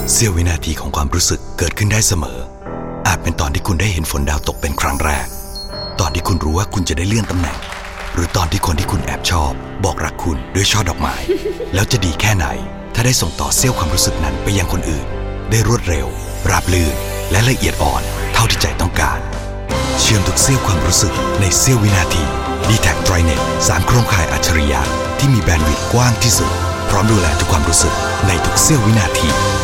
เสี้ยววินาทีของความรู้สึกเกิดขึ้นได้เสมออาจเป็นตอนที่คุณได้เห็นฝนดาวตกเป็นครั้งแรกตอนที่คุณรู้ว่าคุณจะได้เลื่อนตำแหน่งหรือตอนที่คนที่คุณแอบชอบบอกรักคุณด้วยช่อดอกไม้แล้วจะดีแค่ไหนถ้าได้ส่งต่อเสี้ยวความรู้สึกนั้นไปยังคนอื่นได้รวดเร็วราบรื่นและละเอียดอ่อนเท่าที่ใจต้องการเชื่อมทุกเสี้ยวความรู้สึกในเสี้ยววินาที D-Tag TriNet 3 โครงข่ายอัจฉริยะที่มีแบนด์วิดต์กว้างที่สุดพร้อมดูแลทุกความรู้สึกในทุกเสี้ยววินาที